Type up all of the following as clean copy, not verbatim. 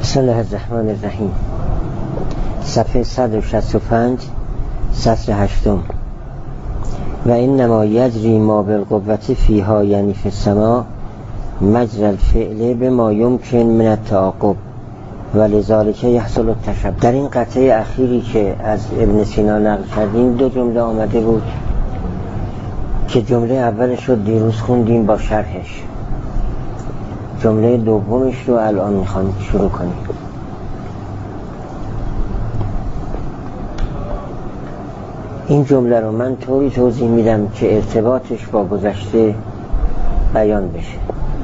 بسم الله الرحمن الرحیم. صفحه 165 سطر 8. و انما یجری ما بالقوة فیها یعنی فی السماء مجرى الفعل بما یمکن من التعاقب ولذلك یحصل التشبه. در این قطعه اخیری که از ابن سینا نقل کردیم دو جمله آمده بود که جمله اولش رو دیروز خوندیم با شرحش، جمله دومش رو الان میخوام شروع کنیم. این جمله رو من طوری توضیح میدم که ارتباطش با گذشته بیان بشه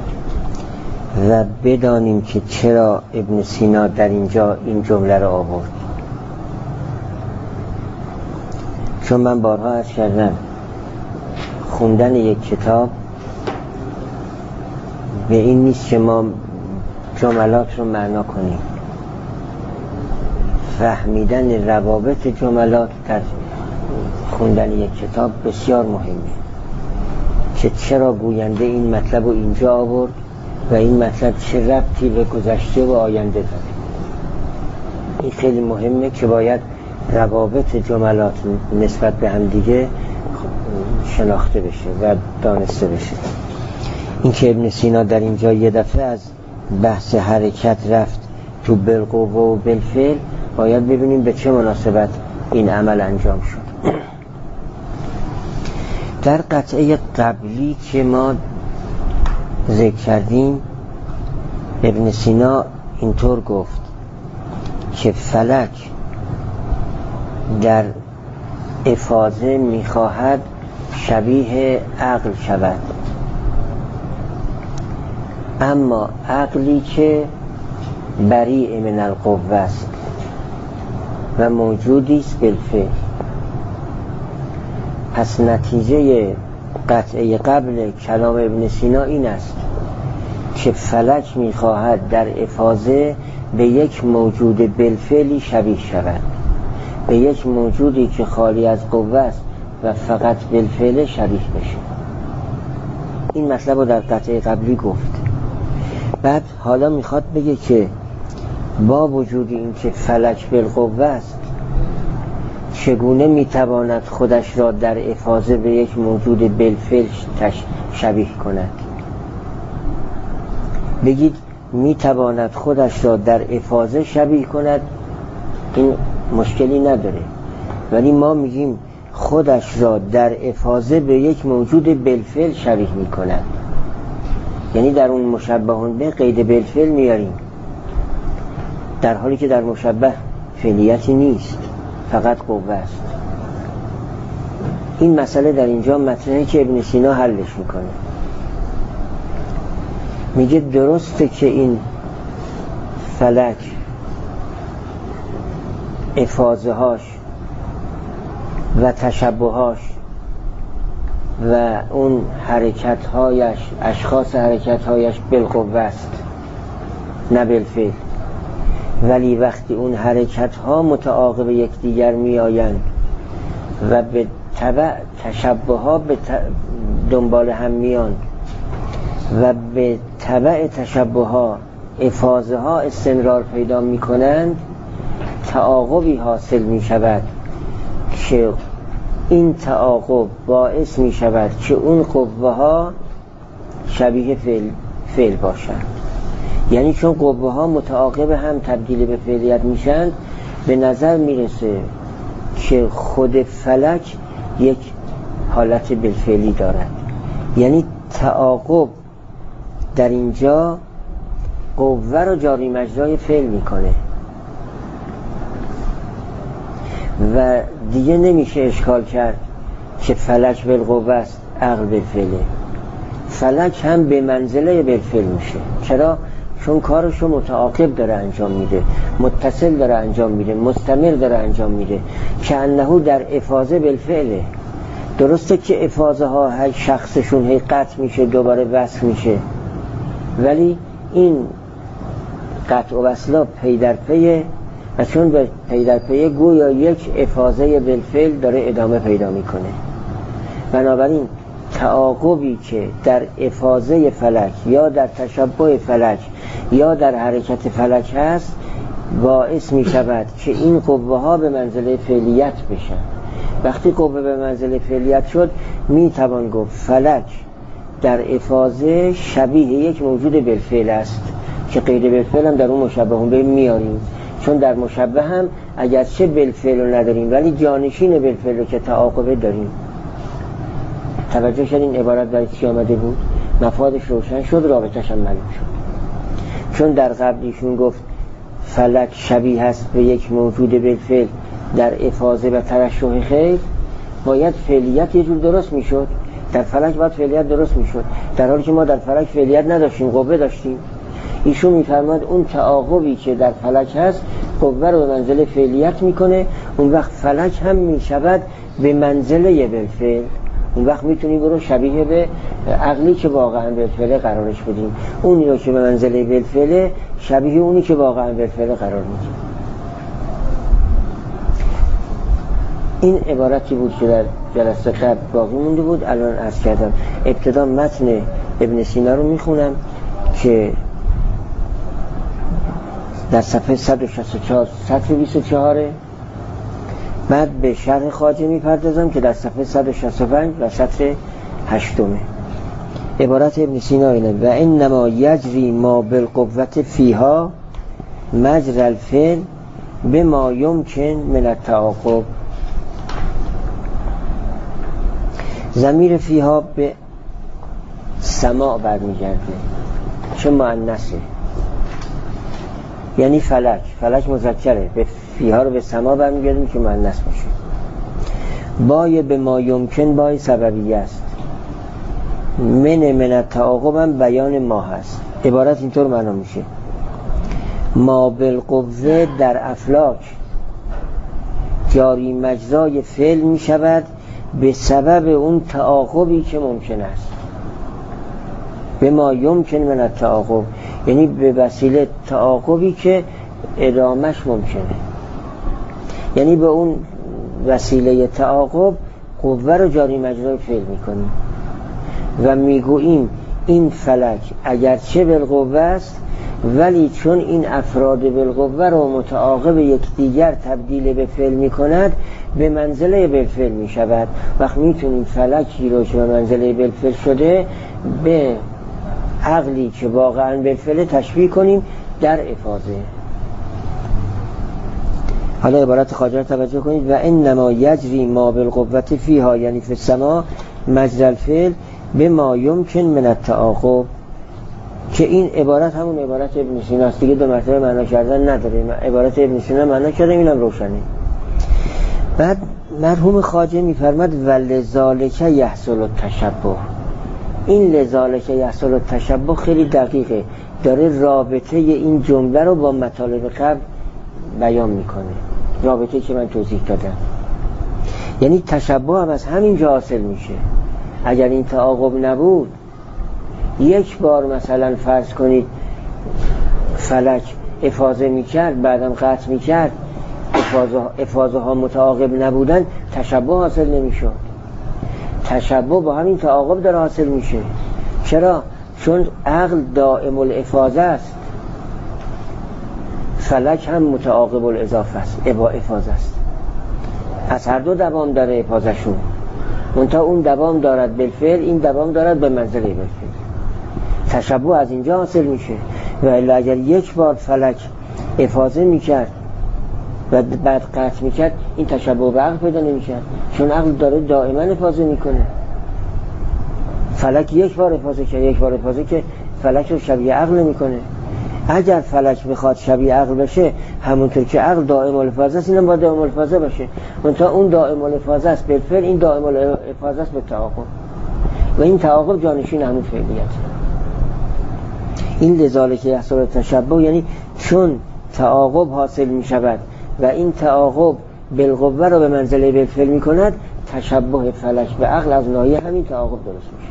و بدانیم که چرا ابن سینا در اینجا این جمله رو آورد. چون من بارها عرض کردم خوندن یک کتاب به این نیست که ما جملات رو معنا کنیم. فهمیدن روابط جملات در خوندن یک کتاب بسیار مهمه که چرا گوینده این مطلب رو اینجا آورد و این مطلب چه ربطی به گذشته و آینده داره. این خیلی مهمه که باید روابط جملات نسبت به هم دیگه شناخته بشه و دانسته بشه. این که ابن سینا در اینجا یه دفعه از بحث حرکت رفت تو بالقوه و بالفعل، باید ببینیم به چه مناسبت این عمل انجام شد. در قطعه قبلی که ما ذکر کردیم ابن سینا اینطور گفت که فلک در افاضه میخواهد شبیه عقل شود، اما عقلی که بریء من القوه است و موجودی است بالفعل. پس نتیجه قطعه قبل کلام ابن سینا این است که فلک میخواهد در افاضه به یک موجود بالفعلی شبیه شود، به یک موجودی که خالی از قوه است و فقط بالفعل شبیه بشه. این مطلب رو در قطعه قبلی گفت. بعد حالا میخواد بگه که با وجود این که فلک بالقوه است چگونه میتواند خودش را در افاضه به یک موجود بالفعل شبیه کند. بگید میتواند خودش را در افاضه شبیه کند، این مشکلی نداره، ولی ما میگیم خودش را در افاضه به یک موجود بالفعل شبیه میکند، یعنی در اون مشبهون به قید بالفعل میاریم، در حالی که در مشبه فعلیتی نیست، فقط قوه است. این مسئله در اینجا مطرحه که ابن سینا حلش میکنه. میگه درسته که این فلک افاضه هاش و تشبهاش و اون حرکت هایش، اشخاص حرکت هایش بالقوه است نه بالفعل، ولی وقتی اون حرکت ها متعاقب یکدیگر می آیند و به تبع تشبه ها به دنبال هم میان و به تبع تشبه ها افاضه ها استمرار پیدا می کنند، تعاقبی حاصل می شود که این تعاقب باعث می شود که اون قوه ها شبیه فعل باشند. یعنی چون قوه ها متعاقب هم تبدیل به فعلیت میشن، به نظر میرسه که خود فلک یک حالت بالفعلی دارد. یعنی تعاقب در اینجا قوه رو جاری مجرای فعل میکنه و دیگه نمیشه اشکال کرد که فلک بالقوه است عقل بالفعله. فلک هم به منزله بالفعل میشه. چرا؟ چون کارشو متعاقب داره انجام میده، متصل داره انجام میده، مستمر داره انجام میده، که انه در افاضه بالفعله. درسته که افاضه ها هر شخصشون هی قطع میشه دوباره وصل میشه، ولی این قطع و وصلا پی در پیه و چون به پی در پیه گویا یک افاضه بالفعل داره ادامه پیدا میکنه. بنابراین تعاقبی که در افاضه فلک یا در تشبه فلک یا در حرکت فلک هست باعث می شود که این قوه ها به منزله فعلیت بشن. وقتی قوه به منزله فعلیت شد می توان گفت فلک در افاضه شبیه یک موجود بالفعل است که غیر بالفعل هم در اون مشبه هم میاریم، چون در مشبه هم اگرچه بالفعل رو نداریم ولی جانشین بالفعل رو که تعاقبه داریم. توجه کردین عبارت برای چی آمده بود؟ مفادش روشن شد، رابطش هم معلوم شد. چون در قبلیشون گفت فلک شبیه هست به یک موجود بالفعل در افاضه و ترشح خیر، باید فعلیت یه جور درست میشد. در فلک باید فعلیت درست میشد، در حالی که ما در فلک فعلیت نداشتیم، قوه داشتیم. ایشون میفرماد اون تعاقبی که در فلک هست قوه رو به منزله فعلیت میکنه، اون وقت فلک هم میشود به منزله بالفعل. اون وقت میتونی برو شبیه به عقلی که واقعا بالفعل قرارش بدیم، اونی رو که به منزله بالفعل شبیه اونی که واقعا بالفعل قرار میدیم. این عبارتی بود که در جلسه قبل باقی مونده بود، الان عرض کردم. ابتدا متن ابن سینا رو میخونم که در صفحه 164 سطر 24، بعد به شرح خواجه میپردازم که در صفحه 165 و سطر 8. عبارت ابن سینا اینه: و انما یجری ما بالقوت فیها مجرى الفعل بما یمکن من التعاقب. ضمیر فیها به سماع برمیگرده چه مؤنثه، یعنی فلک مذکره، به فیها رو به سماع برمیگردیم که مؤنث باشه. بای به ما یمکن بای سببیه است، من التعاقب هم بیان ما هست. عبارت اینطور معنا میشه: ما بالقوه در افلاک جاری مجرای فعل میشود به سبب اون تعاقبی که ممکن است. به ما یمکن من التعاقب یعنی به وسیله تعاقبی که ادامش ممکنه، یعنی به اون وسیله تعاقب قوه رو جاری مجرای فعل میکنیم و میگوییم این فلک اگرچه بالقوه است ولی چون این افراد بالقوه رو متعاقب یکدیگر تبدیل به فعل میکند به منزله بالفعل میشود. وقت میتونیم فلکی رو که به منزله بالفعل شده به عقلی که واقعا بالفعل تشبیه کنیم در افاضه. حالا عبارت خواجه رو توجه کنید: و انما یجری ما بالقوت فیها یعنی فی السماء مجرى الفعل بما یمکن من التعاقب، که این عبارت همون عبارت ابن سینا است دیگه، دو مرتبه معنا کردن نداره. عبارت ابن سینا معنا کرده، اینم روشنه. بعد مرحوم خواجه میفرماد: ولذالک یحصل التشبه. این لذالک یحصل التشبه خیلی دقیقه، داره رابطه این جمله رو با مطالب قبل بیان میکنه، رابطه که من توضیح دادم. یعنی تشبه هم از همین جا حاصل میشه. اگر این تعاقب نبود، یک بار مثلا فرض کنید فلک افاضه میکرد بعدم قطع میکرد، افاضه ها متعاقب نبودن، تشبه حاصل نمیشد. تشبه با همین تعاقب داره حاصل میشه. چرا؟ چون عقل دائم الافاضه است، فلک هم متعاقب الاضافه است، افاضه است. از هر دو دوام داره افاضه شون، منتها اون دوام دارد بالفعل، این دوام دارد به منزله بالفعل. تشبه از اینجا حاصل میشه. و الا اگر یک بار فلک افاضه میکرد و بعد قطع میکرد، این تشبه به عقل پیدا نمیکرد، چون عقل داره دائما افاضه میکنه. فلک یک بار افاضه که یک بار افاضه که فلک رو شبیه عقل نمیکنه. اگر فلک بخواد شبیه عقل بشه، همونطور که عقل دائم الافاضه است، اینم باید دائم الافاضه باشه، منتها اون دائم الافاضه است بالفعل، این دائم الافاضه است به تعاقب، و این تعاقب جانشین همون فعلیت. این لذالک یحصل التشبه یعنی چون تعاقب حاصل می شود و این تعاقب بالقوه رو به منزله بالفعل می کند، تشبه فلک به عقل از ناحیه همین تعاقب درست میشه.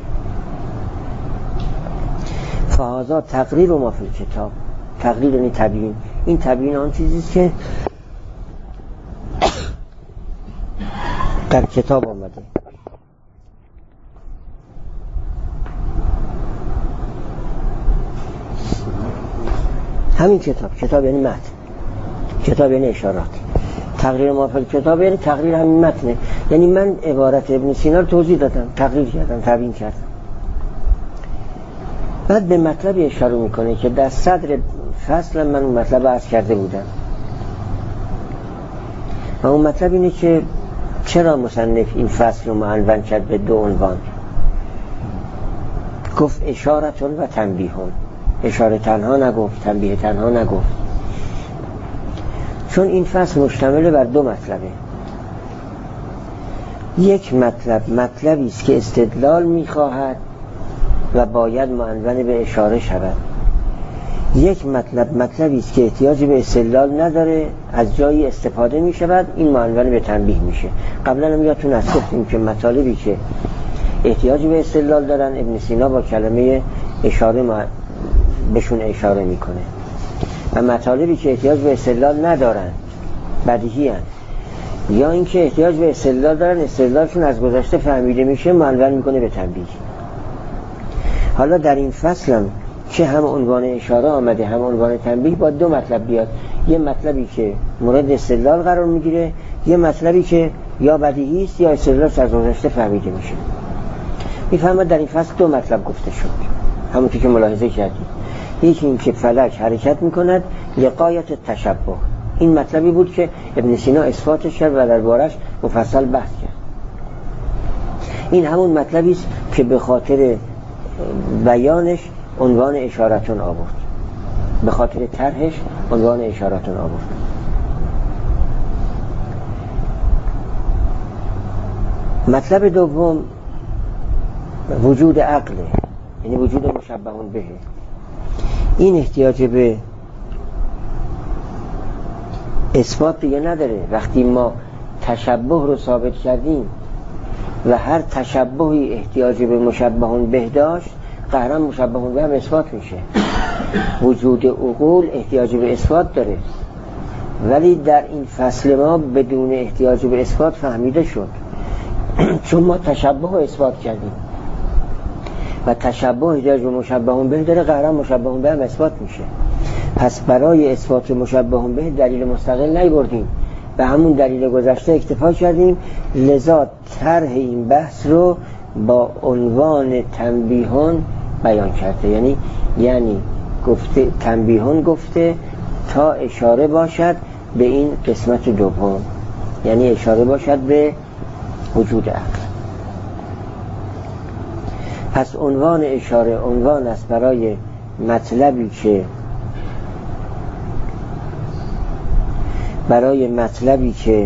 فهذا تقریر و ما فی الکتاب. تقریر یعنی تبیین. این تبیین آن چیزیست که در کتاب آمده. همین کتاب یعنی متن، کتاب یعنی اشارات. تقریر ما فی الکتاب یعنی تقریر همین متنه، یعنی من عبارت ابن سینا رو توضیح دادم، تقریر کردم، تبیین کردم. بعد به مطلب اشاره میکنه که در صدر فصل من اون مطلب عرض کرده بودم و اون مطلب اینه که چرا مصنف این فصل رو معنون کرد به 2 عنوان. گفت اشارتون و تنبیهون، اشاره تنها نگفت، تنبیه تنها نگفت، چون این فصل مشتمل بر 2 مطلبه. یک مطلب مطلبی است که استدلال میخواهد و باید معنون به اشاره شود. یک مطلب مطلبی است که احتیاج به استدلال نداره، از جایی استفاده می شود، این معنون به تنبیه میشه. قبلا هم یادتون هست گفتیم که مطالبی که احتیاج به استدلال دارن ابن سینا با کلمه اشاره بهشون اشاره میکنه و مطالبی که احتیاج به استدلال ندارن، بدیهی هستند، یا اینکه احتیاج به استدلال دارن، استدلالشون از گذشته فهمیده میشه، معنون میکنه به تنبیه. حالا در این فصل هم که هم عنوان اشاره آمده هم عنوان تنبیه، با 2 مطلب بیاد. یه مطلبی که مورد استدلال قرار میگیره، یه مطلبی که یا بدیهی است یا استدلالش از گذشته فهمیده میشه. میفهمد در این فصل 2 مطلب گفته شد، همونطور که ملاحظه کردید. یکی این که فلک حرکت میکند لغایت تشبه، این مطلبی بود که ابن سینا اثباتش کرد و دربارش مفصل بحث کرد. این همون مطلبی است که به خاطر بیانش عنوان اشارتون آورد، به خاطر طرحش عنوان اشارتون آورد. مطلب دوم وجود عقله، یعنی وجود مشبه به. این احتیاج به اثبات دیگه نداره. وقتی ما تشبه رو ثابت کردیم و هر تشبهی احتیاج به مشبه به داشت، قهرا مشبه به هم اثبات میشه. وجود عقول احتیاج به اثبات داره، ولی در این فصل ما بدون احتیاج به اثبات فهمیده شد، چون ما تشبه رو اثبات کردیم و تشبه احتیاج به مشبه به داره، قهرا مشبه به هم اثبات میشه. پس برای اثبات مشبه به دلیل مستقل نیاوردیم، به همون دلیل گذشته اکتفا کردیم. لذا طرح این بحث رو با عنوان تنبیهون بیان کرده، یعنی گفته تنبیهون گفته تا اشاره باشد به این قسمت دوم، یعنی اشاره باشد به وجود عقل. پس عنوان اشاره عنوان است برای مطلبی که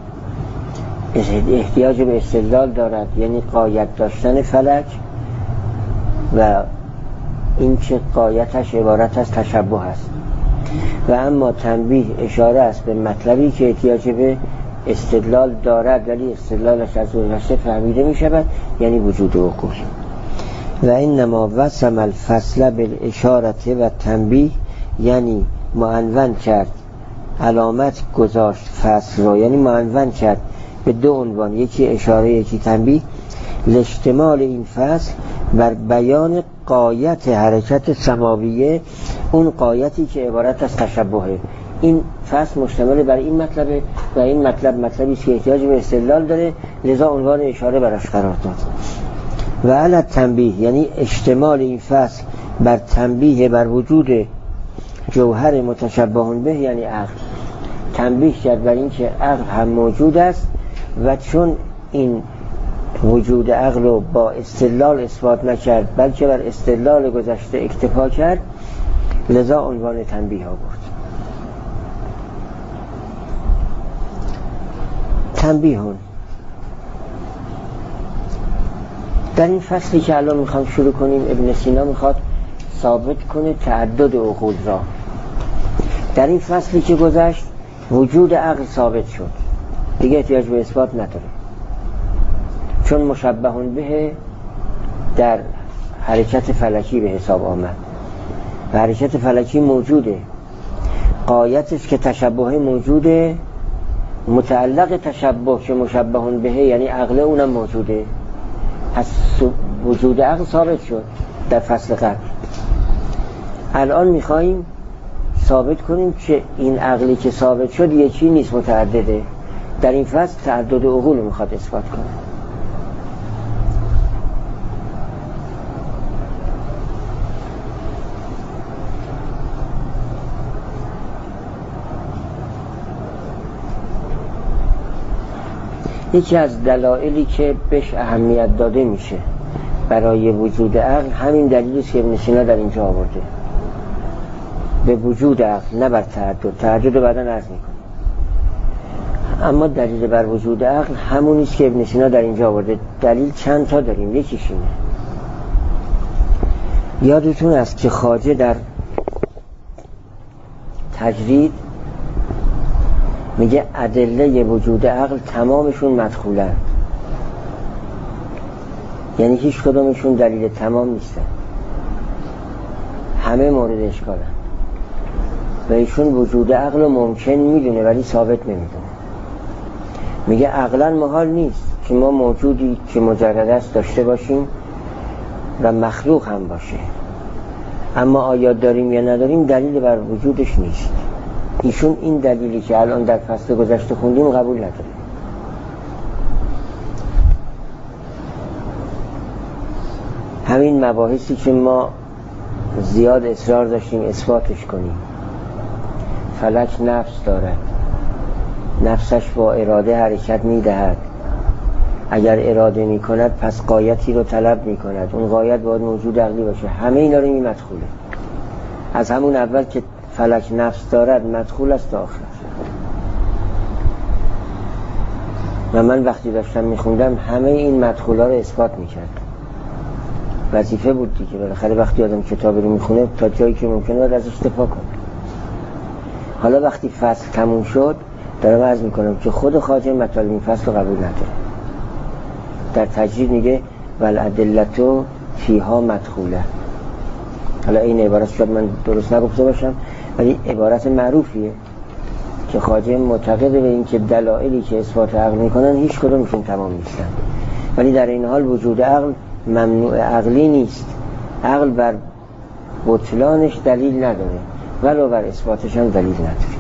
احتیاج به استدلال دارد، یعنی غایت داشتن فلک، و این که غایتش عبارت از تشبه است. و اما تنبیه اشاره است به مطلبی که احتیاج به استدلال دارد ولی استدلالش از گذشته فهمیده می شود، یعنی وجود عقول. و انما وسم الفصل بالاشاره و تنبیه، یعنی معنون کرد، علامت گذاشت فصل را، یعنی معنون کرد به 2 عنوان، یکی اشاره یکی تنبیه، لاشتمال این فصل بر بیان غایت حرکت سماویه، اون غایتی که عبارت از تشبهه. این فصل مشتمل بر این مطلبه و این مطلب مطلبی است که احتیاج به استدلال داره، لذا عنوان اشاره براش قرار داد. و علی تنبیه، یعنی اشتمال این فصل بر تنبیه بر وجود جوهر متشبه به، یعنی عقل. تنبیه کرد بر این که عقل هم موجود است و چون این وجود عقل رو با استدلال اثبات نکرد بلکه بر استدلال گذشته اکتفا کرد، لذا عنوان تنبیه آورد. تنبیهون در این فصلی که الان میخوام شروع کنیم، ابن سینا میخواد ثابت کنه تعدد عقول را. در این فصلی که گذشت وجود عقل ثابت شد، دیگه احتیاج به اثبات نداره، چون مشبه به در حرکت فلکی به حساب آمد و حرکت فلکی موجوده، غایتش که تشبه موجوده، متعلق تشبه که مشبه به یعنی عقل اونم موجوده. پس وجود عقل ثابت شد در فصل قبل. الان میخواییم ثابت کنیم که این عقلی که ثابت شد یکی نیست، متعدده. در این فصل تعدد عقول میخواد اثبات کنه. یکی از دلایلی که بهش اهمیت داده میشه برای وجود عقل همین دلیلی است که ابن سینا در اینجا آورده، به وجود عقل، نه بر تعدد رو بعدا عرض میکنه. اما دلیل بر وجود عقل همونی است که ابن سینا در اینجا آورده. دلیل چند تا داریم، یکیش اینه. یادتون است که خواجه در تجرید میگه ادله وجود عقل تمامشون مدخولن، یعنی هیچ کدومشون دلیل تمام نیستن، همه مورد اشکالن و ایشون وجود عقل رو ممکن میدونه ولی ثابت نمیدونه. میگه عقلا محال نیست که ما موجودی که مجرد است داشته باشیم و مخلوق هم باشه، اما آیا داریم یا نداریم دلیل بر وجودش نیست. ایشون این دلیلی که الان در فصل گذشته خوندیم قبول نداره. همین مباحثی که ما زیاد اصرار داشتیم اثباتش کنیم. فلک نفس دارد، نفسش با اراده حرکت میدهد، اگر اراده میکند پس غایتی رو طلب میکند، اون غایت باید موجود عقلی باشه. همه اینا رو این مدخوله. از همون اول که فلک نفس دارد مدخول است تا آخر. و من وقتی داشتم میخوندم همه این مدخولا رو اثبات میکرد. وظیفه بود دیگه، بالاخره وقتی آدم کتابی رو میخونه تا جایی که ممکنه باید ازش دفاع کنه. حالا وقتی فصل تموم شد دارم عرض میکنم که خود خواجه مطالب این فصل رو قبول نداره. در تجرید میگه والادلتو فیها مدخوله. حالا این عبارت شاید من درست نگفته باشم ولی عبارت معروفیه که خواجه معتقد به این که دلایلی که اثبات عقل میکنن هیچ کدومشون تمام نیستن، ولی در این حال وجود عقل ممنوع عقلی نیست. عقل بر بطلانش دلیل نداره ولو بر اثباتش هم دلیل نداره.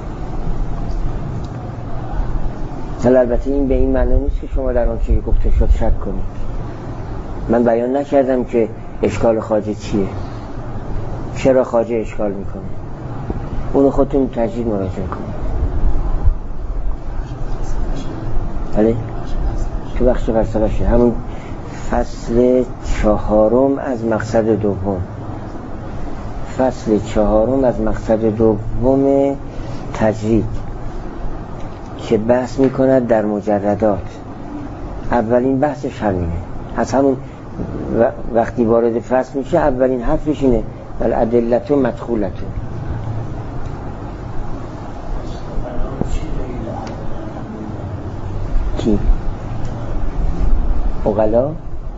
حالا البته این به این معنی نیست که شما در آن چیزی گفته شد شک کنید. من بیان نکردم که اشکال خواجه چیه، چرا خواجه اشکال میکنه، اونو خودتون تجدید مراجعه کنید. بله تو بخش فلسفه همون فصل 4 از مقصد دوم، فصل 4 از مقصد دوم تجرید که بحث میکند در مجردات. اولین بحثش همینه، از همون وقتی وارد فصل میشه اولین حرفش اینه الادلة مدخولة. کی؟ عقلا؟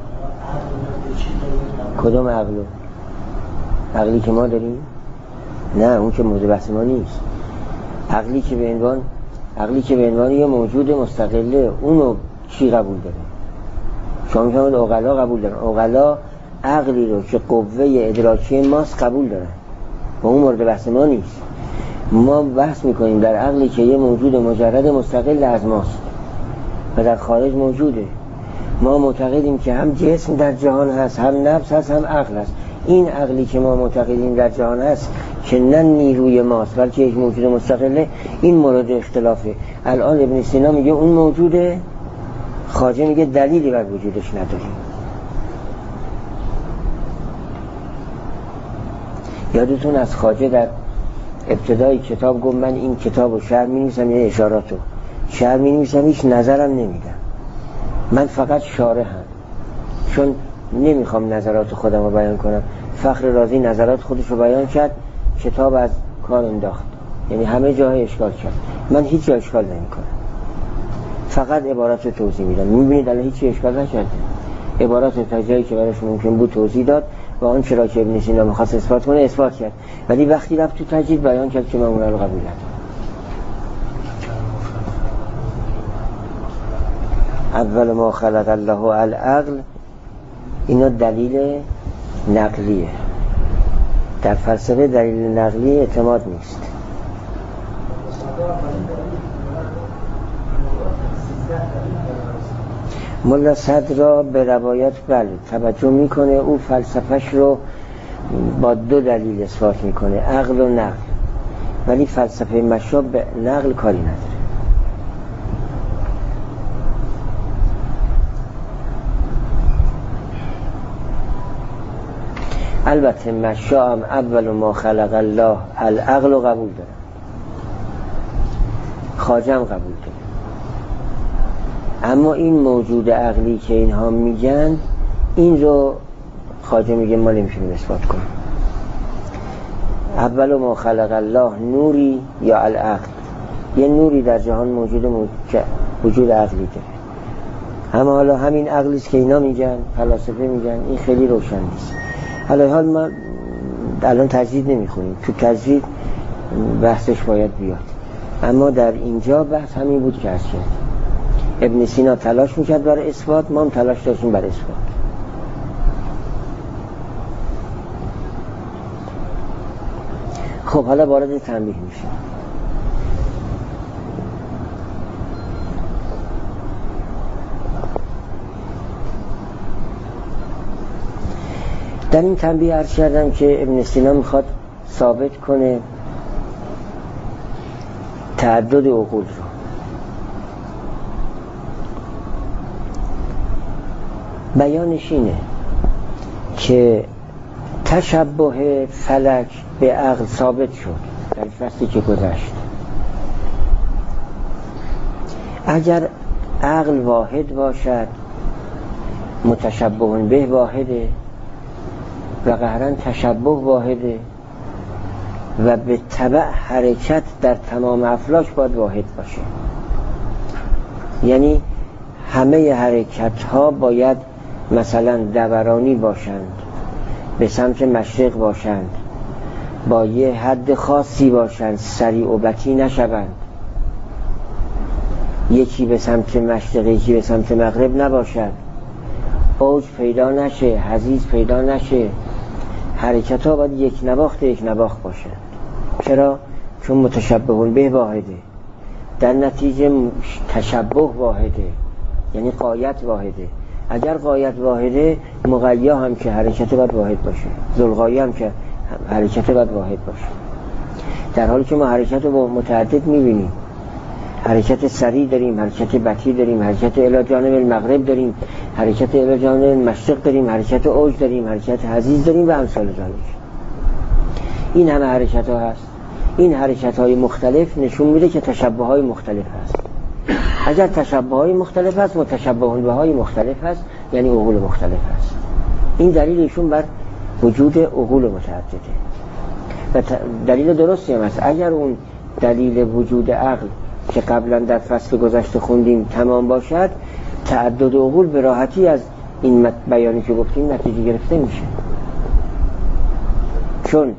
کدوم عقلو؟ عقلی که ما داریم؟ نه اون که مورد بحث ما نیست. عقلی که به عنوان یه موجود مستقله، اونو چی قبول داره؟ شما میفهمید عقلا قبول دارن. عقلا عقلی رو که قوه ادراکی ماست قبول دارن و اون مورد بحث ما نیست. ما بحث میکنیم در عقلی که یه موجود مجرد مستقل از ماست و در خارج موجوده. ما معتقدیم که هم جسم در جهان هست، هم نفس هست، هم عقل هست. این عقلی که ما معتقدیم در جهان هست که نه نیروی ماست بلکه یک موجود مستقله، این مورد اختلافه. الان ابن سینا میگه اون موجوده، خواجه میگه دلیلی بر وجودش نداریم. یادتون از خواجه در ابتدای کتاب گفت من این کتاب رو شرح می‌نویسم یه اشاراتو شرح می‌نویسم، هیچ نظرم نمیدم، من فقط شارحم، چون نمیخوام نظرات خودم رو بیان کنم. فخر رازی نظرات خودش رو بیان کرد، کتاب از کار انداخت، یعنی همه جای اشکال کرد. من هیچ جا اشکال نمی‌کنم، فقط عبارات رو توضیح میدم. میبینید الان هیچ اشکال نکرده، عبارات تا جایی که براش ممکن بود توضیح داد و آن چرا که ابن سینا می‌خواست اثبات کنه اثبات کرد، ولی وقتی رفت تو تجدید بیان کرد که من اون رو قبول ندارم. اول ما خلق الله العقل، اینا دلیل نقلیه. در فلسفه دلیل نقلی اعتماد نیست. ملا صدر به روایت بله توجه میکنه، او فلسفهش رو با دو دلیل اثبات میکنه، عقل و نقل، ولی فلسفه مشا به نقل کاری نداره. البته مشا هم اول ما خلق الله العقل رو قبول داره، خواجه هم قبول داره، اما این موجود عقلی که اینها میگن این رو خواجه میگه ما نمیتونیم اثبات کنیم. اول ما خلق الله نوری یا العقل، یه نوری در جهان وجود عقلی داره، اما حالا همین عقلیست که اینا میگن، فلاسفه میگن، این خیلی روشن نیست. حالا ما الان تجدید نمیخونیم، تو تجدید بحثش باید بیاد، اما در اینجا بحث همین بود که هست. ابن سینا تلاش میکرد برای اثبات، ما هم تلاش داشتیم برای اثبات. خب حالا وارد تنبیه میشه. در این تنبیه عرض کردم که ابن سینا میخواد ثابت کنه تعدد عقول رو. بیانش اینه که تشبه فلک به عقل ثابت شد در فصلی که گذشت. اگر عقل واحد باشد متشبه به واحده و قهرن تشبه واحده و به تبع حرکت در تمام افلاک باید واحد باشه، یعنی همه حرکت ها باید مثلا دورانی باشند، به سمت مشرق باشند، با یه حد خاصی باشند، سریع و بطیء نشوند، یکی به سمت مشرق یکی به سمت مغرب نباشد، اوج پیدا نشه، حضیض پیدا نشه، حرکت ها باید یک نواخت باشه. چرا؟ چون متشبه به واحده، در نتیجه تشبه واحده، یعنی غایت واحده. اگر غایت واحده مغیا هم که حرکت باید واحد باشه، ذوالغایه هم که حرکت باید واحد باشه، در حالی که ما حرکت رو متعدد میبینیم، حرکت سریع داریم، حرکت بطیء داریم، حرکت الی جانب المغرب داریم، حرکت الی جانب المشرق داریم، حرکت اوج داریم، حرکت حضیض داریم و امثال ذالک. این همه حرکت ها هست. این حرکت های مختلف نشون میده که تشبه های مختلف هست. اگر تشبه های مختلف هست متشبه به های مختلف هست، یعنی عقول مختلف هست. این دلیل ایشون بر وجود عقول متعدده و دلیل درستی هم هست. اگر اون دلیل وجود عقل که قبلا در فصل گذشته خوندیم تمام باشد، تعدد عقول به راحتی از این بیانی که گفتیم نتیجه گرفته میشه، چون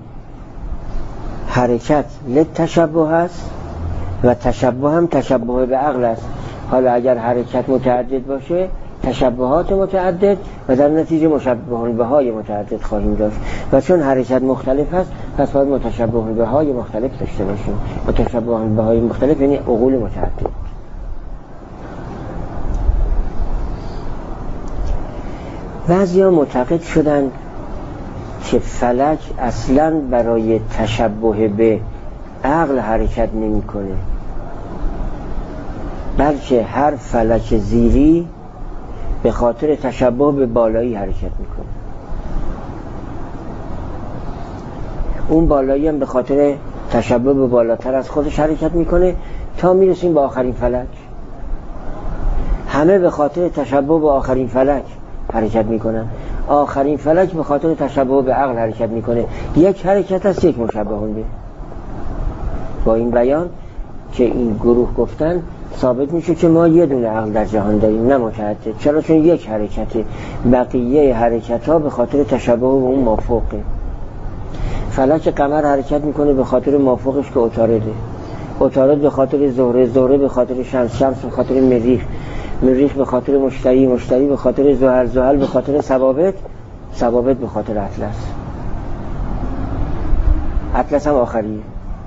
حرکت للتشبه هست و تشبه هم تشبه به عقل است. حالا اگر حرکت متعدد باشه تشبهات متعدد و در نتیجه مشبه به های متعدد خواهیم داشت، و چون حرکت مختلف هست پس باید متشبه به های مختلف داشته باشیم. متشبه به های مختلف یعنی عقول متعدد. بعضیا معتقد شدند که فلک اصلاً برای تشبه به عقل حرکت نمی کنه، بلکه هر فلک زیری به خاطر تشبه به بالایی حرکت میکنه. اون بالایی هم به خاطر تشبه به بالاتر از خودش حرکت میکنه تا میرسیم به آخرین فلک. همه به خاطر تشبه به آخرین فلک حرکت میکنن. آخرین فلک به خاطر تشبه به عقل حرکت میکنه. یک حرکت است، یک مشبه به. با این بیان که این گروه گفتن ثابت میشه که ما یه دونه عقل در جهان داریم، نه متعدد. چرا؟ چون یک حرکته، بقیه حرکت ها به خاطر تشبه به اون مافوقه. فلک قمر حرکت میکنه به خاطر مافوقش که عطارده، عطارد به خاطر زهره، زهره به خاطر شمس، شمس به خاطر مریخ، مریخ به خاطر مشتری، مشتری به خاطر زحل، زحل به خاطر ثوابت، ثوابت به خاطر اطلس. اطلس هم آخریه.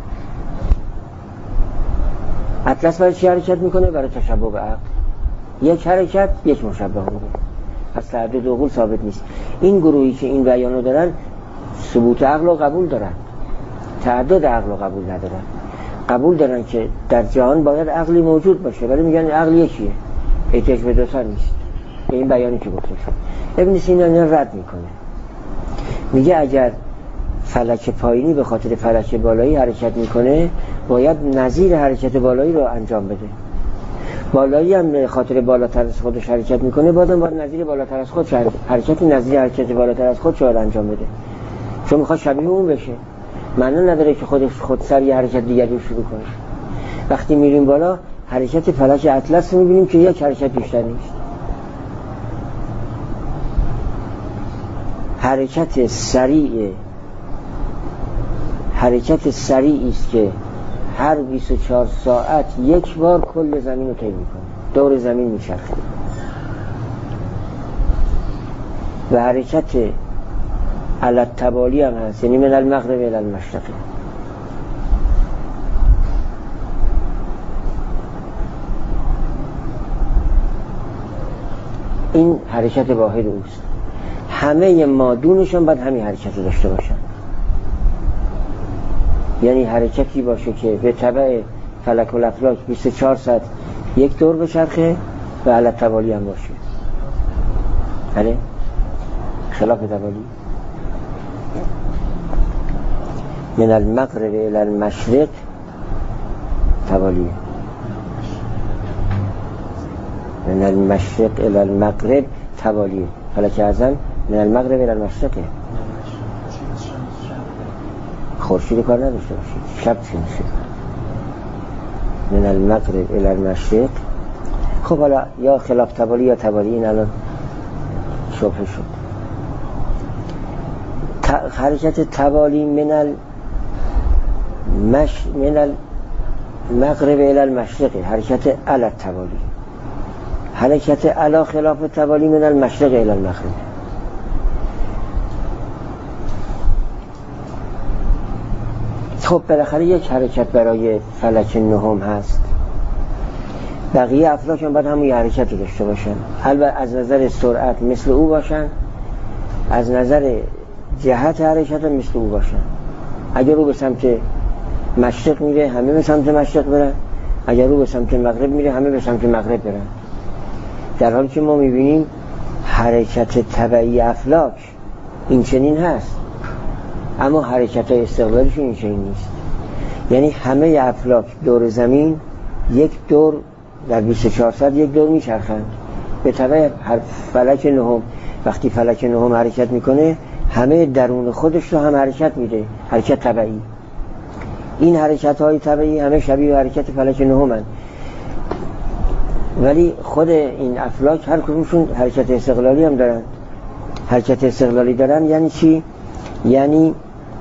اطلس برای چی حرکت میکنه؟ برای تشبه به عقل. یک حرکت یک مشبه میده، پس تعدد عقول ثابت نیست. این گروهی که این بیانو دارن ثبوت عقل رو قبول دارن، تعدد عقل رو قبول ندارن. قبول دارن که در جهان باید عقلی موجود باشه، ولی میگن عقل یکیه، احتیاج به دو تا نیست. به این بیانی که گفته شد ابن سینا اینا رد میکنه، میگه اگر فلک پایینی به خاطر فلک بالایی حرکت میکنه باید نظیر حرکت بالایی رو انجام بده. بالایی هم به خاطر بالاتر از خودش حرکت میکنه، بازم باید نظیر بالاتر از خودش حرکت نظیر حرکت بالاتر از خودش رو انجام بده، چون میخواد شبیه اون بشه. معنی نداره که خود سر یه حرکت دیگری رو شروع کنه. وقتی میریم بالا حرکت فلک اطلس رو میبینیم که یک حرکت بیشتر نیست. حرکت سریعی است که هر 24 ساعت یک بار کل زمین رو طی میکنه، دور زمین میچرخه. و حرکت علی التوالی هم هست، یعنی من المغرب الی المشرق. این حرکت واحد اوست. همه مادونشون باید همین حرکت رو داشته باشن، یعنی حرکتی باشه که به تبع فلک و الافلاک 24 ساعت یک دور بچرخه و علی التوالی هم باشه. بله خلاف توالی. من المغرب الی المشرق توالی، من المشرق الی المغرب توالی. فلک اعظم من المغرب الی المشرق، خورشید کار نداشته باشید، شب چی میشه؟ من المغرب الی المشرق. خب حالا یا خلاف توالی یا توالی، این الان شبه شد. حرکت توالی من المغرب الی المشرق، حرکت علی التوالی. حرکت علی خلاف توالی من المشرق الی المغرب. خب بالاخره یک حرکت برای فلک نهم هست، بقیه افلاک هم باید همون حرکت رو داشته باشن. البته از نظر سرعت مثل او باشن، از نظر جهت حرکت هم مثل او باشن. اگر او به سمت مشرق میره همه به سمت مشرق برن، اگر او به سمت مغرب میره همه به سمت مغرب برن. در حالی که ما میبینیم حرکت تبعی افلاک این چنین هست، اما حرکت های استقلالیشون این چنین نیست. یعنی همه افلاک دور زمین یک دور در 24 ساعت یک دور میچرخند به تبع فلک نهم. وقتی فلک نهم حرکت میکنه همه درون خودش رو هم حرکت میده، حرکت تبعی. این حرکت های تبعی همه شبیه حرکت فلک نهمند، ولی خود این افلاک هر کدومشون حرکت استقلالی هم دارن. حرکت استقلالی دارن یعنی چی؟ یعنی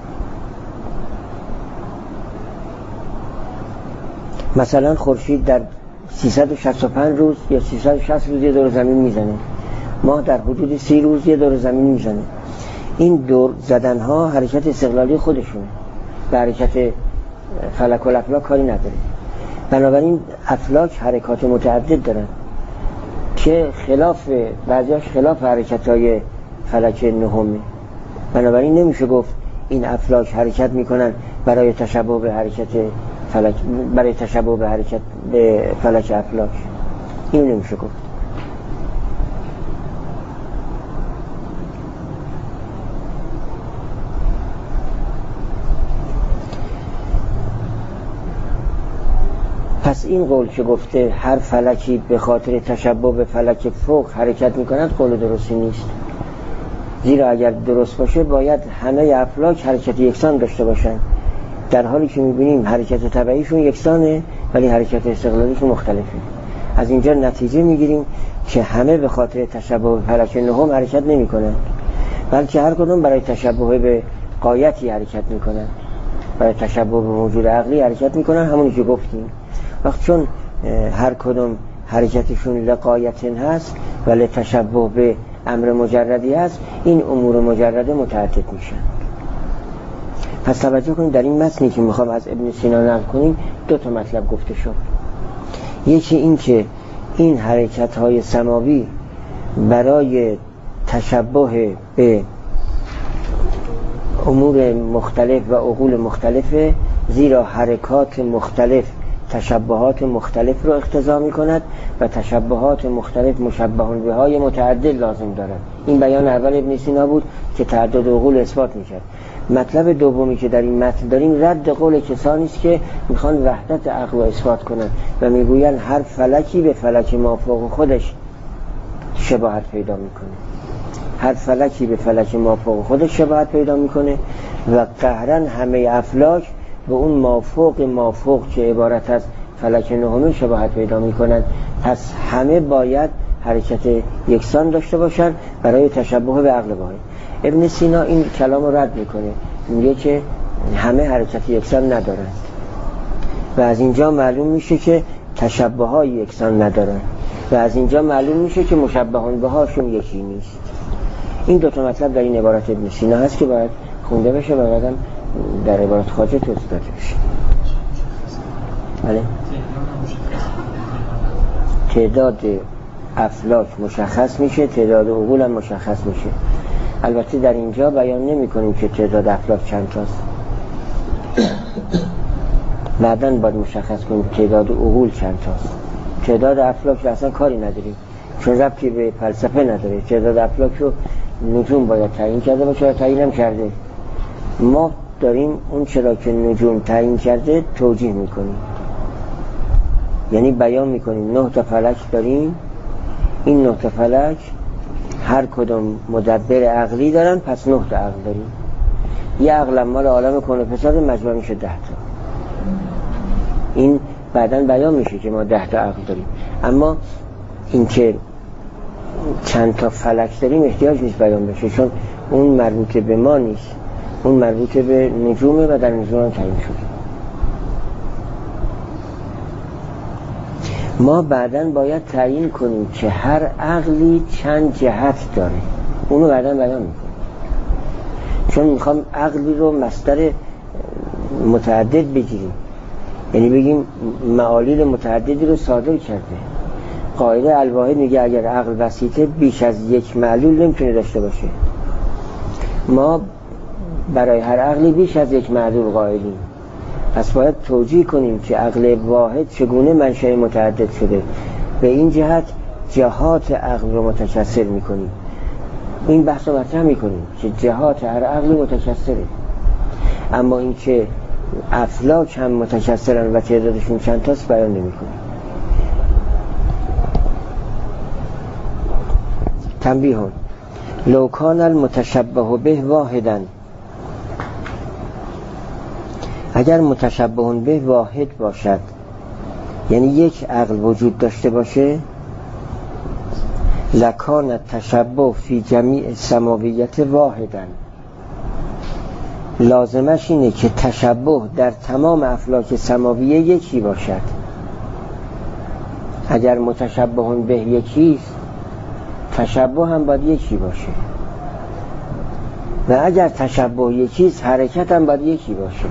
مثلا خورشید در 365 روز یا 360 روز یه دور زمین میزنه، ماه در حدود 30 روز یه دور زمین میزنه. این دور زدن ها حرکت استقلالی خودشونه، به حرکت فلک و الافلاک کاری نداره. بنابراین افلاک حرکات متعدد دارن که بعضیاش خلاف حرکت های فلک نهمه. بنابراین نمیشه گفت این افلاک حرکت میکنن برای تشبه به حرکت فلک، برای تشبه به حرکت به فلک افلاک، این نمیشه گفت. پس این قول که گفته هر فلکی به خاطر تشبه به فلک فوق حرکت میکند قول درستی نیست، زیرا اگر درست باشه باید همه افلاک حرکت یکسان داشته باشن، در حالی که میبینیم حرکت تبعیشون یکسانه ولی حرکت استقلالیشون مختلفه. از اینجا نتیجه میگیریم که همه به خاطر تشبه به فلک نهم حرکت نمی کنن، بلکه هر کدوم برای تشبه به غایتی حرکت میکنن، برای تشبه به موجود عقلی حرکت میکنن، همونی که گفتیم. وقت چون هر کدوم حرکتشون لغایتن هست ولی تشبه به امر مجردی هست، این امور مجرده متعدد میشن. پس توجه کنید در این متنی که میخوام از ابن سینا نقل کنیم 2 مطلب گفته شد. یکی این که این حرکت‌های سماوی برای تشبه به امور مختلف و عقول مختلفه، زیرا حرکات مختلف تشبهات مختلف رو اقتضا می کند و تشبهات مختلف مشبهون به های متعدد لازم دارد. این بیان اول ابن سینا بود که تعدد عقول اثبات می کرد. مطلب دومی که در این متن داریم رد قول کسانی است که میخوان وحدت عقل رو اثبات کنند و میگویند هر فلکی به فلک مافوق خودش شباهت پیدا میکنه. هر فلکی به فلک مافوق خودش شباهت پیدا میکنه و قهرن همه افلاک به اون مافوق که عبارت از فلک نهمی شباهت پیدا میکنند. پس همه باید حرکت یکسان داشته باشند برای تشبه به عقل واحد. ابن سینا این کلام رو رد میکنه، میگه که همه حرکت یکسان ندارند و از اینجا معلوم میشه که تشبه های یکسان ندارند و از اینجا معلوم میشه که مشبهان به هاشون یکی نیست. این 2 مطلب در این عبارت ابن سینا هست که باید خونده بشه و بعدم در عبارت خواجه توضیح داده بشه. بله؟ تعداد افلاک مشخص میشه، تعداد عقول هم مشخص میشه. البته در اینجا بیان نمی کنیم که تعداد افلاک چند تاست. بعداً باید مشخص کنیم تعداد عقول چند تاست. تعداد افلاک اصلا کاری نداریم چون ربطی به فلسفه نداره. تعداد افلاک رو نجوم باید تعیین کرده باشه و تعیین هم کرده. ما داریم اون چرا که نجوم تعیین کرده توجیه میکنیم، یعنی بیان میکنیم 9 فلک داریم، این 9 فلک هر کدوم مدبر عقلی دارن، پس 9 عقل داریم. یه عقل مال عالم کون و فساد مجموع میشه 10 این بعداً بیان میشه که ما 10 عقل داریم. اما این که چند تا فلک داریم احتیاج نیست بیان بشه، چون اون مربوط به ما نیست، اون مربوط به نجومه و در نجوم تعیین شده. ما بعداً باید تعیین کنیم که هر عقلی چند جهت داره، اونو بعداً بیان میکنیم، چون میخوام عقلی رو مصدر متعدد بگیریم، یعنی بگیم معالیل متعددی رو صادر کرده. قاعده الواحد میگه اگر عقل وسیطه بیش از یک معلول نمیتونه داشته باشه. ما برای هر عقلی بیش از یک معلول قائلیم، پس باید توجیه کنیم که عقل واحد چگونه منشأ متعدد شده. به این جهت جهات عقل رو متکثر میکنیم. این بحث رو مطرح میکنیم که جهات هر عقلی متکثره، اما این که افلاک هم متکثرن و تعدادشون چند تاست بیان نمیکنیم. تنبیهون لو کان المتشبه به واحداً، اگر متشبه به واحد باشد، یعنی یک عقل وجود داشته باشه، لکان التشبه فی جمیع سماویت واحداً، لازمش اینه که تشبه در تمام افلاک سماویه یکی باشد. اگر متشبه به یکیست، تشبه هم باید یکی باشه، و اگر تشبه یکیست حرکت هم باید یکی باشه.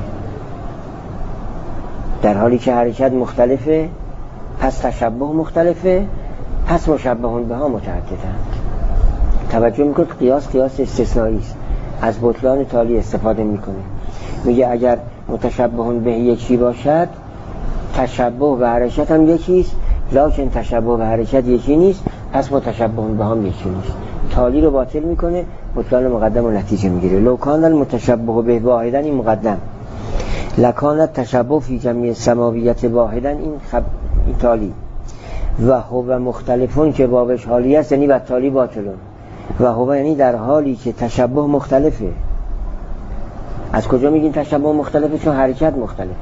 در حالی که حرکت مختلفه پس تشبه مختلفه، پس مشبهون به ها متعددند. توجه میکنید قیاس استثنایی است، از بطلان تالی استفاده میکنه. میگه اگر متشبهون به یکی باشد تشبه و حرکت هم یکیست، لکن تشبه و حرکت یکی نیست، پس متشبهون به هم یکی نیست. تالی رو باطل میکنه، بطلان مقدم و نتیجه میگیره. لو کان المتشبه به واحداً، این مقدم، لکان التشبه فی جمیع سماویت واحداً، این تالی، و هو مختلفون که بابش حالی است، یعنی بعد تالی باطلون، و هو یعنی در حالی که تشبه مختلفه. از کجا میگین تشبه مختلفه؟ چون حرکت مختلفه.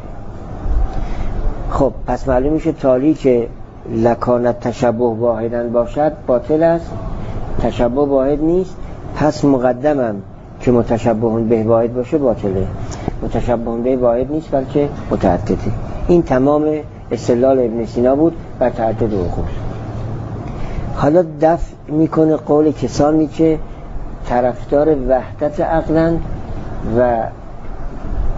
خب پس معلوم میشه تالی که لکانت تشبه واحداً باشد باطل است، تشبه واحد نیست. پس مقدمم که متشبه به واحد باشه باطله، متشبه به واحد نیست بلکه متعدده. این تمام استدلال ابن سینا بود بر تعدد عقول. حالا دفع میکنه قول کسانی که طرفدار وحدت عقلند و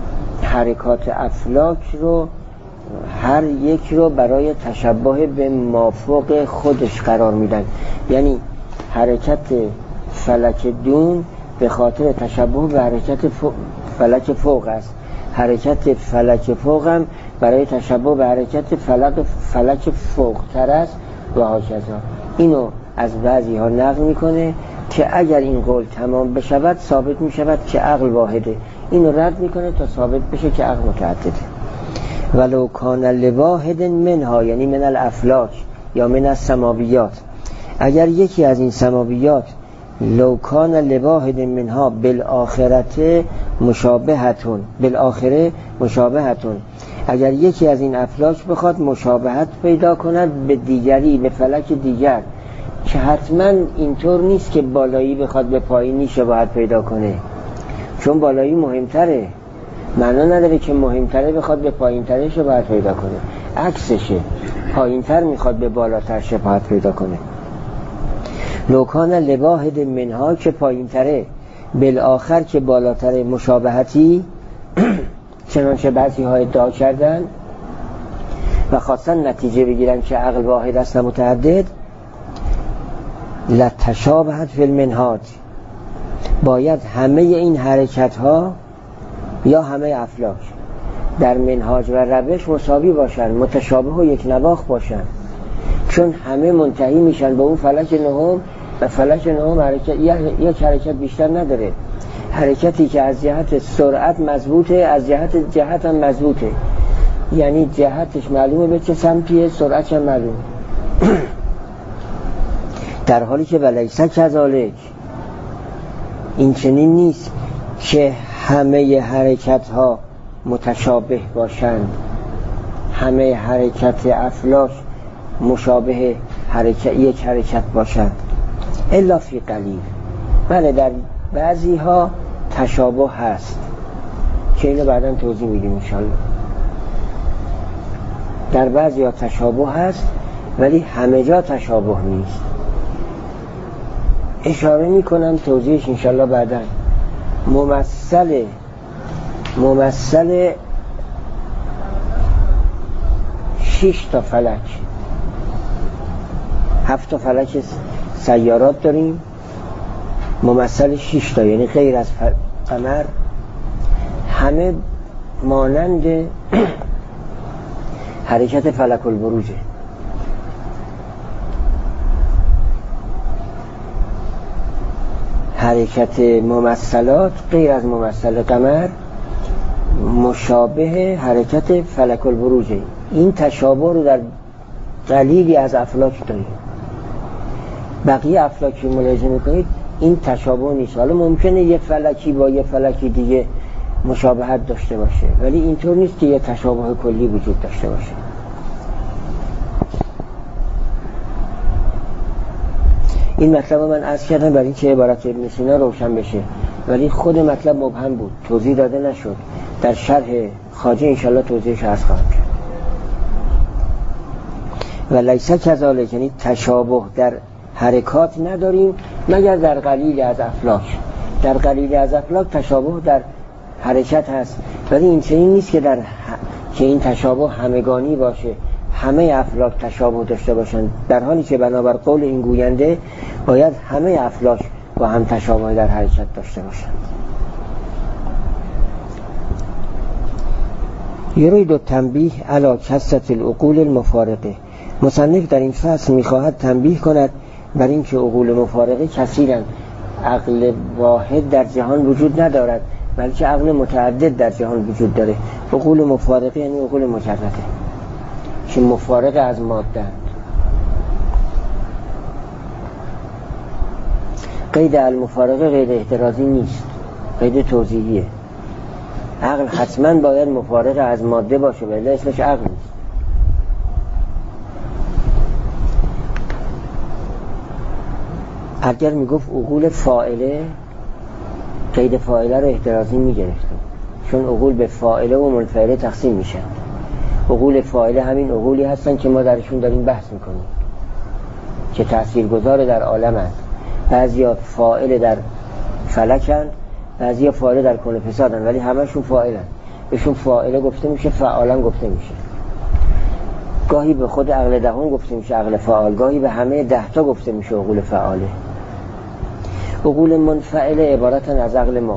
حرکات افلاک رو هر یک رو برای تشبه به مافوق خودش قرار میدن. یعنی حرکت فلک دون به خاطر تشبه به حرکت فلک فوق است، حرکت فلک فوق هم برای تشبه به حرکت فلک فوق تر است و هاکذا. اینو از بعضی ها نقل میکنه که اگر این قول تمام بشود ثابت میشود که عقل واحده. اینو رد میکنه تا ثابت بشه که عقل متعدده. ولو کان لواحد منها، یعنی من الافلاک یا من السماویات، اگر یکی از این سماویات لو کان لواحد منها بالآخرت مشابهتون، بالآخره مشابهتون، اگر یکی از این افلاک بخواد مشابهت پیدا کند به دیگری، به فلک دیگر، که حتما اینطور نیست که بالایی بخواد به پایینی شباهت پیدا کنه، چون بالایی مهمتره، معنا نداره که مهمتره بخواد به پایینتره شباهت پیدا کنه، عکسشه، پایینتر میخواد به بالاتر شباهت پیدا کنه. لوکان لواحد منها که پایینتره، بالآخر که بالاتره، مشابهتی چنانچه بعضی ها ادعا کردن و خواستن نتیجه بگیرن که عقل واحد است و متعدد، لتشابهت فی المنهاج، باید همه این حرکت ها یا همه افلاک در منهاج و روش مساوی باشن، متشابه و یک نواخت باشن، چون همه منتهی میشن به اون فلک نهم و فلک نهم یک حرکت بیشتر نداره، حرکتی که از جهت سرعت مضبوطه، از جهت هم مضبوطه، یعنی جهتش معلومه به چه سمتیه، سرعتش هم معلومه. در حالی که ولیسه کذالک، این چنین نیست که همه حرکت ها متشابه باشند، همه حرکت افلاک مشابه یک حرکت باشند، الا فی قلیل، بله در بعضی ها تشابه هست که اینو بعداً توضیح میدیم انشالله. در بعضی ها تشابه هست ولی همه جا تشابه نیست، اشاره میکنم توضیحش انشالله بعداً. ممثل 6 تا فلک، 7 تا فلک سیارات داریم، ممثل 6 تا، یعنی غیر از قمر، همه مانند حرکت فلک البروجه. حرکت ممثلات غیر از ممثل قمر مشابه حرکت فلک البروجه. این تشابه رو در قلیلی از افلاک داریم، بقیه افلاکی ملاحظه میکنید این تشابه نیست. حالا ممکنه یه فلکی با یه فلکی دیگه مشابهت داشته باشه ولی اینطور نیست که یه تشابه کلی وجود داشته باشه. این مطلب من عرض کردم برای اینکه عبارت ابن سینا روشن بشه، ولی خود مطلب مبهم بود، توضیح داده نشد. در شرح خواجه انشالله توضیحش عرض خواهم کرد. و لیسه کذالک، یعنی تشابه در حرکات نداریم مگر در قلیل از افلاک. در قلیل از افلاک تشابه در حرکت هست، ولی این چنین نیست که که این تشابه همگانی باشه، همه افلاک تشابه داشته باشند، در حالی که بنابر قول این گوینده باید همه افلاک با هم تشابه در حرکت داشته باشند. یرید التنبیه علی کثرة العقول المفارقه، مصنف در این فصل میخواهد تنبیه کند بر این که عقول مفارقه کثیرند، عقل واحد در جهان وجود ندارد بلکه عقل متعدد در جهان وجود داره. عقول مفارقه یعنی عقول مجرده که مفارق از ماده. قید المفارقه قید احترازی نیست، قید توضیحیه. عقل حتما باید مفارق از ماده باشه ولی اسمش عقل نیست. اگر میگفت عقول فاعله، قید فاعله رو احترازی میگرفتم، چون عقول به فاعله و منفعله تقسیم میشن. عقول فاعله همین عقولی هستن که ما درشون داریم بحث میکنیم که تاثیرگذار در عالم هست. بعضیا فاعل در فلکن، بعضیا فاعل در کون فسادن، ولی همشون فاعلن. بهشون فاعله گفته میشه، فعالم گفته میشه. گاهی به خود عقل دهم گفته میشه عقل فعال، گاهی به همه 10 تا گفته میشه عقول فعاله. عقول منفعله عبارتن از عقل ما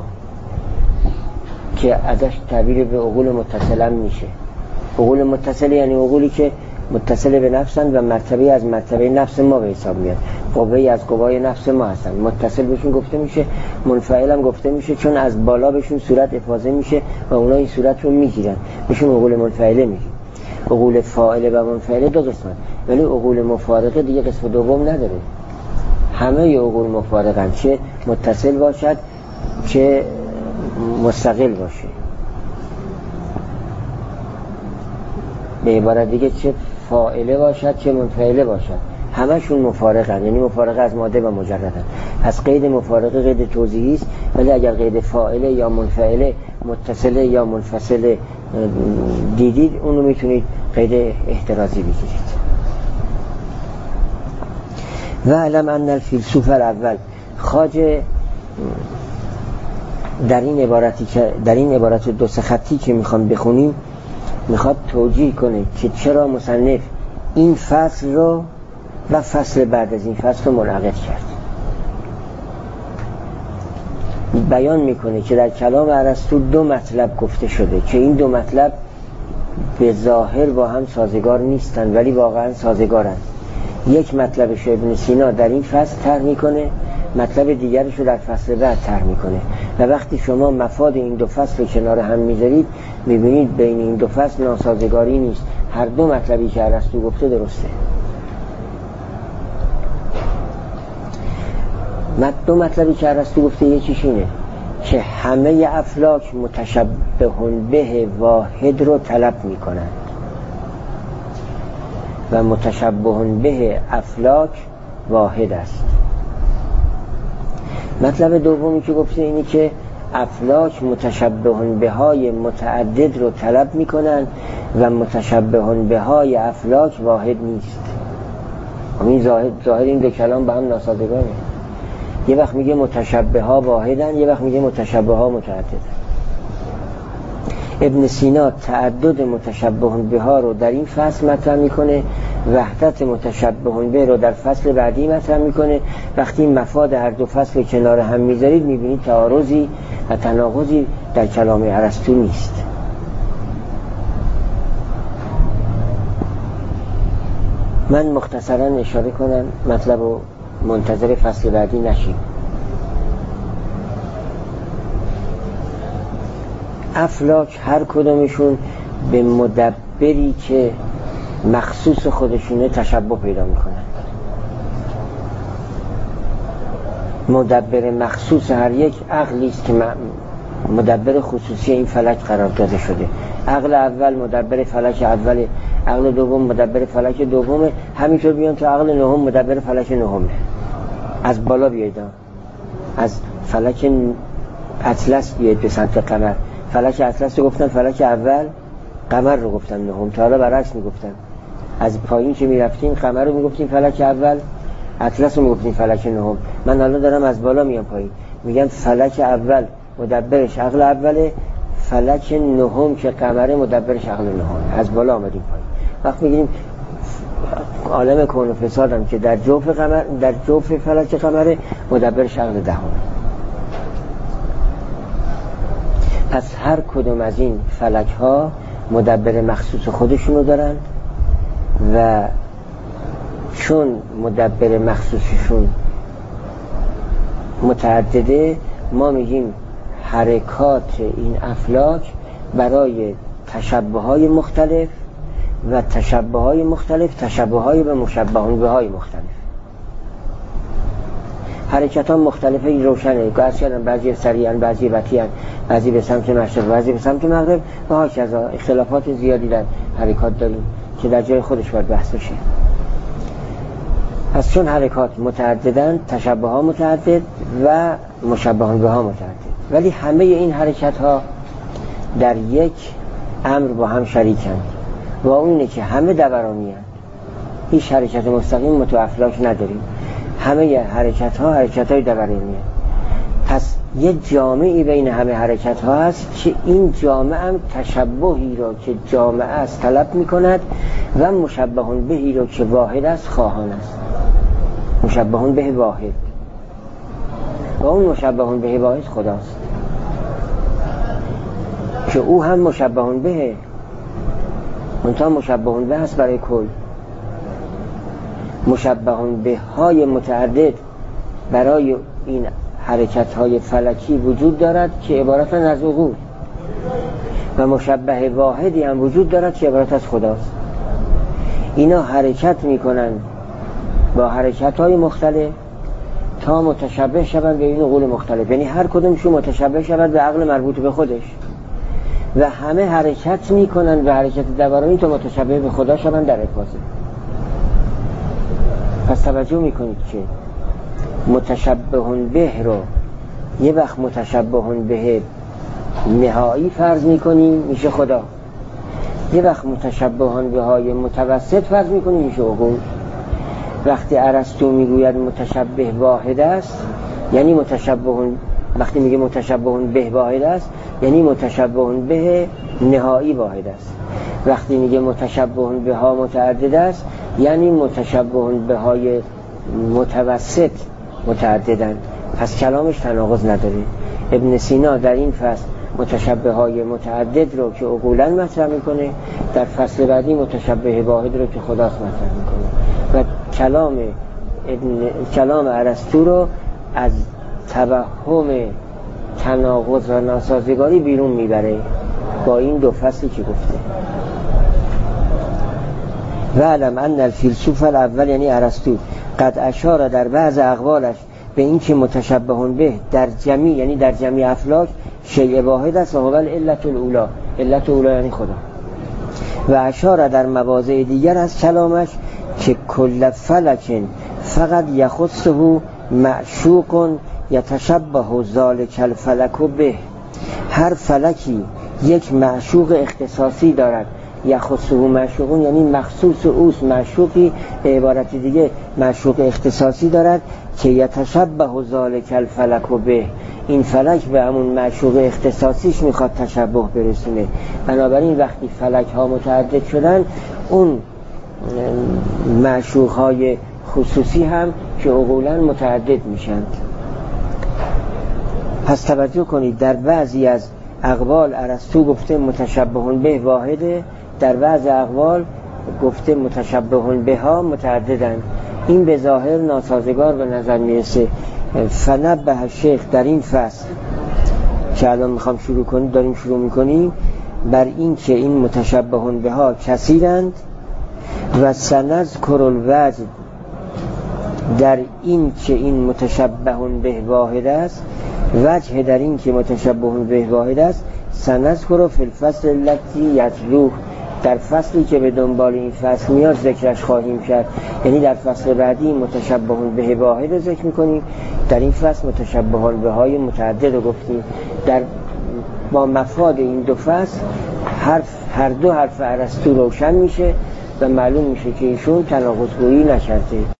که ازش تعبیر به عقول متصلم میشه. عقول متصله یعنی عقولی که متصل به نفسن و مرتبه از مرتبه نفس ما به حساب میاد، قوه از قوای نفس ما هستن. متصل بهشون گفته میشه، منفعل هم گفته میشه چون از بالا بهشون صورت افاضه میشه و اونا این صورت رو میگیرن، بهشون عقول منفعله میگیم. عقول فاعله و منفعله دو قسمن، ولی عقول مفارقه دیگه قسم دوم نداره. همه عقول مفارقن، چه متصل باشد چه مستقل باشه. به عبارت دیگه چه فاعله باشد چه منفعله باشد، همشون مفارقن، یعنی مفارقه از ماده و مجردن. پس قید مفارقه قید توضیحی است، ولی اگر قید فاعله یا منفعله متصله یا منفصله دیدید اونو میتونید قید احترازی بگیرید. و علم ان الفیلسوف الاول، خواجه در این عبارت 2 خطی که میخوام بخونیم میخواد توجیه کنه که چرا مصنف این فصل رو و فصل بعد از این فصل رو منعقد کرد. بیان میکنه که در کلام ارسطو 2 مطلب گفته شده که این 2 مطلب به ظاهر با هم سازگار نیستن ولی واقعا سازگارن. یک مطلبش ابن سینا در این فصل طرح میکنه، مطلب دیگرش رو در فصل بعد طرح میکنه و وقتی شما مفاد این 2 فصل رو کنار هم میذارید میبینید بین این 2 فصل ناسازگاری نیست، هر 2 مطلبی که ارسطو گفته درسته. 2 مطلبی که ارسطو گفته یکیش اینه که همه افلاک متشبهون به واحد رو طلب میکنن و متشبهون به افلاک واحد است. مطلب دومی که گفته اینی که افلاک متشبهون به های متعدد رو طلب میکنن و متشبهون به های افلاک واحد نیست. این ظاهر این 2 کلام با هم ناسازگاره. یه وقت میگه متشبه ها واحدن، یه وقت میگه متشبه ها متعددن. ابن سینا تعدد متشبهون به ها رو در این فصل مطرح میکنه، وحدت متشبهون به رو در فصل بعدی مطرح میکنه. وقتی مفاد هر 2 فصل کنار هم میذارید میبینید تعارضی و تناقضی در کلام ارسطو نیست. من مختصرا اشاره کنم مطلب رو منتظر فصل بعدی نشیم. افلاک هر کدومشون به مدبری که مخصوص خودشونه تشبه پیدا میکنن. مدبر مخصوص هر یک عقلی است که مدبر خصوصی این فلک قرار داده شده. عقل اول مدبر فلک اوله، عقل دوم مدبر فلک دومه، همینطور بیان تو عقل نهم مدبر فلک نهمه. از بالا بیاید، از فلک اطلس بیاید به سمت قمر. فلک اطلس رو گفتن فلک اول، قمر رو گفتن نهم. تا حالا برعکس میگفتن، از پایین که میرفتیم قمر رو میگفتیم فلک اول، اطلس رو میگفتیم فلک نهم. من حالا دارم از بالا میام پایین، میگن فلک اول مدبرش عقل اوله، فلک نهم که قمر مدبرش عقل نهم. از بالا آمدیم پایین. وقت میگیم عالم کون و فساد هم که در جوف فلک قمر مدبرش عقل دهم. پس هر کدوم از این فلک ها مدبر مخصوص خودشونو دارن و چون مدبر مخصوصشون متعدده ما میگیم حرکات این افلاک برای تشبه های مختلف و تشبه های مختلف تشبه های به مشبهون به های مختلف. حرکت ها مختلفه روشنه، بعضی سریعن، بعضی بطیئن، بعضی به سمت مشرق، بعضی به سمت مغرب و هاکذا. اختلافات زیادی در حرکات داریم که در جای خودش باید بحث بشه. پس چون حرکات متعددن، تشبه ها متعدد و مشبهان به ها متعدد، ولی همه این حرکت ها در یک امر با هم شریکند و اونه که همه دورانی هست. هیچ حرکت مستقیم متو افلاک نداریم، همه حرکت ها حرکت های دورانی هست. پس یه جامعی بین همه حرکت ها هست که این جامعه هم تشبهی را که جامعه است طلب می کند و مشبهون بهی را که واحد است خواهان است. مشبهون به واحد و اون مشبهون به واحد خداست که او هم مشبهون به منتها مشبهون به هست برای کل. مشبهون به های متعدد برای این حرکت های فلکی وجود دارد که عبارتن از عقول و مشبه واحدی هم وجود دارد که عبارت از خداست. اینا حرکت میکنن با حرکت های مختلف تا متشبه شوند به این عقول مختلف، یعنی هر کدومشون متشبه شود به عقل مربوط به خودش و همه حرکت میکنن به حرکت دورانی تا متشبه به خدا شوند در افاظه. پس توجه میکنید که متشبهون به رو یه وقت متشبهون به نهایی فرض میکنیم میشه خدا، یه وقت متشبهون به های متوسط فرض میکنیم میشه عقول. وقتی ارسطو میگوید متشبه واحد است یعنی متشبهون، وقتی میگه متشبهون به واحد است یعنی متشبهون به نهایی واحد است. وقتی میگه متشبهون به ها متعدد است یعنی متشبهون به های متوسط متعددن. پس کلامش تناقض نداره. ابن سینا در این فصل متشبه های متعدد رو که عقولاً مطرح میکنه، در فصل بعدی متشبه واحد رو که خداست مطرح میکنه و کلام ارسطو رو از توهم تناقض و ناسازگاری بیرون میبره با این دو فصلی که گفته. و علم ان الفیلسوف الاول یعنی ارسطو قد اشار در بعض اقوالش به این که متشبهون به در جمعی یعنی در جمعی افلاک شیء واحد است و هو العلت الاولی، علت اولی یعنی خدا. و اشار در مواضع دیگر از کلامش که کل فلک فقط یخصه معشوق یتشبه ذلک الفلک به، هر فلکی یک معشوق اختصاصی دارد. یخصه معشوقون یعنی مخصوص اوست، معشوقی به عبارت دیگه معشوق اختصاصی دارد که یتشبه ذلک الفلک به، این فلک به همون معشوق اختصاصیش میخواد تشبه برسونه. بنابراین وقتی فلک ها متعدد شدن اون معشوق های خصوصی هم که عقولاً متعدد میشند. پس توجه کنید در بعضی از اقوال ارسطو گفته متشبهون به واحده، در بعض اقوال گفته متشبهون به ها متعددن. این به ظاهر ناسازگار به نظر میرسه. فنبه شیخ در این فصل که الان میخوام شروع کنیم، داریم شروع میکنیم، بر این که این متشبهون به ها کثیرند و سنذکر الوجه در این که این متشبهون به واحد است، وجه در این که متشبهون به واحد است سنذکر فی الفصل الذی یتلوه، در فصلی که به دنبال این فصل میاد ذکرش خواهیم کرد. یعنی در فصل بعدی متشبهون به واحد رو ذکر میکنیم، در این فصل متشبهون به های متعدد رو گفتیم. با مفاد این دو فصل هر دو حرف ارسطو روشن میشه و معلوم میشه که ایشون تناقض گویی نکرده.